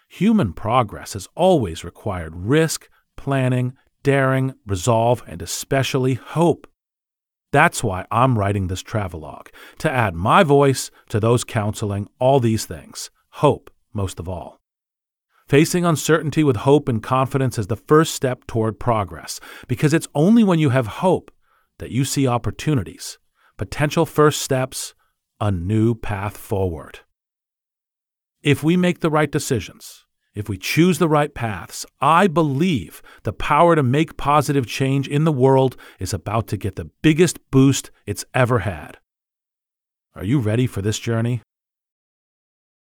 Human progress has always required risk, planning, daring, resolve, and especially hope. That's why I'm writing this travelogue, to add my voice to those counseling all these things, hope most of all. Facing uncertainty with hope and confidence is the first step toward progress, because it's only when you have hope that you see opportunities, potential first steps, a new path forward. If we make the right decisions, if we choose the right paths, I believe the power to make positive change in the world is about to get the biggest boost it's ever had. Are you ready for this journey?